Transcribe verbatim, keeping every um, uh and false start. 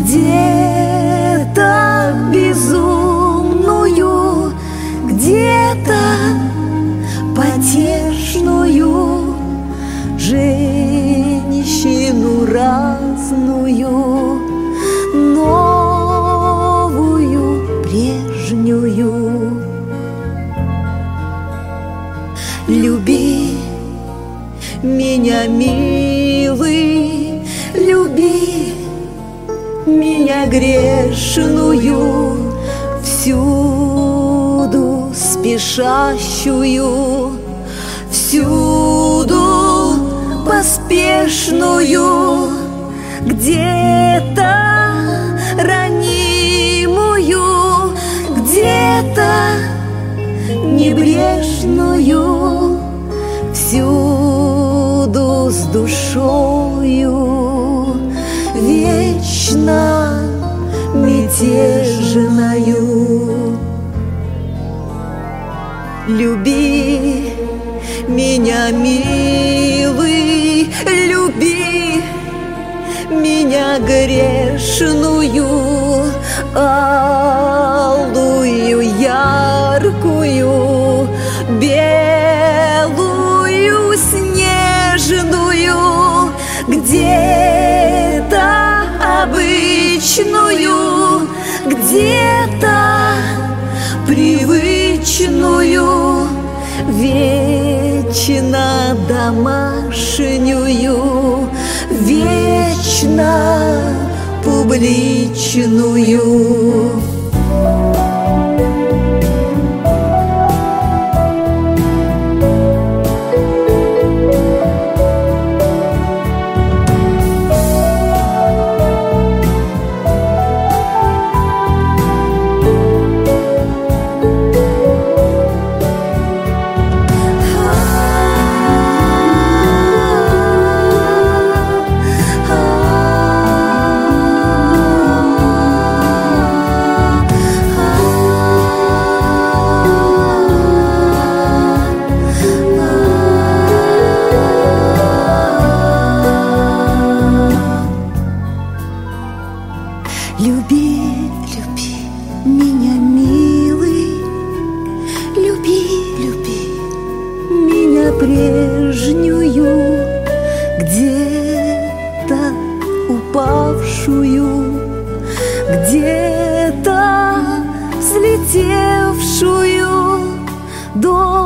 где-то безумную, где-то потешную, женщину разную, новую, прежнюю. Люби меня, милый, люби меня, грешную, всюду спешащую, всюду поспешную, где-то ранимую, где-то небрежную, всюду с душою вечно мятежною. Люби меня, милый, люби меня, грешную, алую, яркую, белую, снежную, где-то обычную, где-то привычную, вечно домашнюю, вечно публичную. Люби, люби меня, милый, люби, люби меня, прежнюю, где-то упавшую, где-то взлетевшую до